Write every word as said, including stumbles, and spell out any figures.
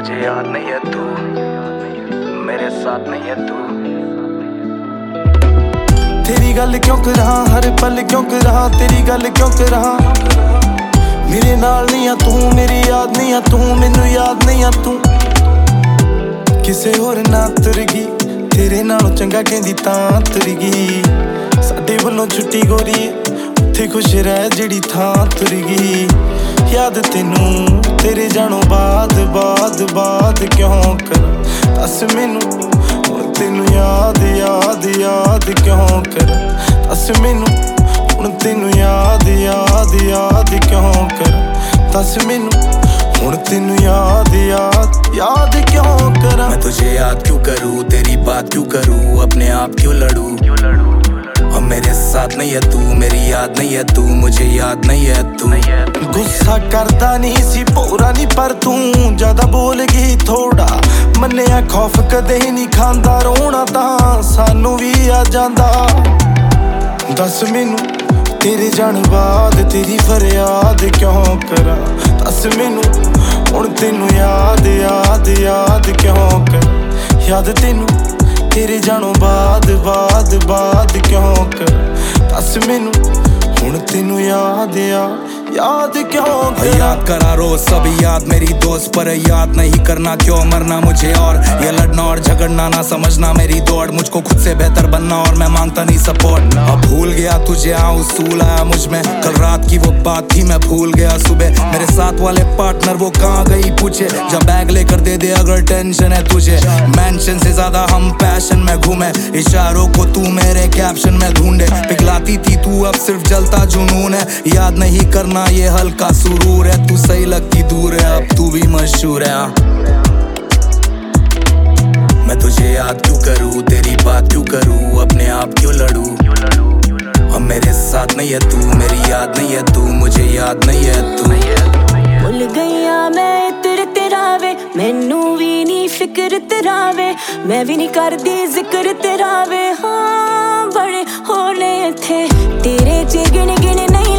मुझे याद नहीं है तू, मेरे साथ नहीं है तू। तेरी गल क्यों करा हर पल क्यों करा, तेरी गल क्यों करा। मेरे नाल नहीं आ तू, मेरी याद नहीं आ तू, मैनू याद नहीं आ तू। किसे होर ना तुर गई, तेरे नालों चंगा कहंदी तां तुर गई। साडे वल्लों छुट्टी गोरी, उत्थे खुश रह जेड़ी थां तुर गई। याद तेनू तेरे जाणों बाद बाद बाद क्यों कर, दस मैनू हुण तेनू याद याद याद क्यों कर। दस मैनू हुण तेनू याद याद याद क्यों कर। दस मैनू हुण तेनू याद याद याद क्यों करा। मैं तुझे याद क्यों करूँ, तेरी बात क्यों करूँ, अपने आप क्यों लड़ूं। और मेरे साथ नहीं है तू, मेरी याद नहीं है तू, मुझे याद नहीं है तू। गुस्सा करदा नहीं सी पूरा नहीं, पर तू ज्यादा बोल गई थोड़ा। मन्निया खौफ कदे नहीं खांदा, रोना तां सानू भी आ जांदा। दस मैनू तेरे जाने बाद तेरी फरियाद क्यों करा। दस मैनू हुण तेनू याद याद याद क्यों कर। याद तेनू तेरे जाणों बाद बाद बाद क्यों कर। दस मैनू हुण तेनू याद याद याद क्यों कर। याद करा रोज सब याद मेरी दोस्त, पर याद नहीं करना क्यों मरना मुझे। और ये लड़ना और झगड़ना ना समझना मेरी दौड़, मुझको खुद से बेहतर बनना और मैं मांगता नहीं सपोर्ट। अब भूल गया तुझे हाँ उसूल आया मुझ में, कल रात की वो बात थी मैं भूल गया सुबह। मेरे साथ वाले पार्टनर वो कहाँ गई पूछे, जब बैग लेकर दे दे अगर टेंशन है तुझे। मेंशन से ज्यादा हम पैशन में घूमे, इशारों को तू मेरे कैप्शन में ढूंढे। पिघलाती थी तू अब सिर्फ जलता जुनून है, याद नहीं करना ये हल्का सुरूर है। तू सही लगती दूर है, अब तू भी मशहूर है। मैं तुझे याद क्यों करूँ, तेरी बात क्यों करूँ, अपने आप क्यों लड़ूं। और मेरे साथ नहीं है तू, मेरी याद नहीं है तू, मुझे याद नहीं है तू। भुल गईया मैं इतर तेरा वे, मैनू भी नहीं फिक्र तेरा वे। मैं भी नहीं करदी जिक्र तेरा वे। हाँ बड़े होने थे तेरे च गिन गिन नहीं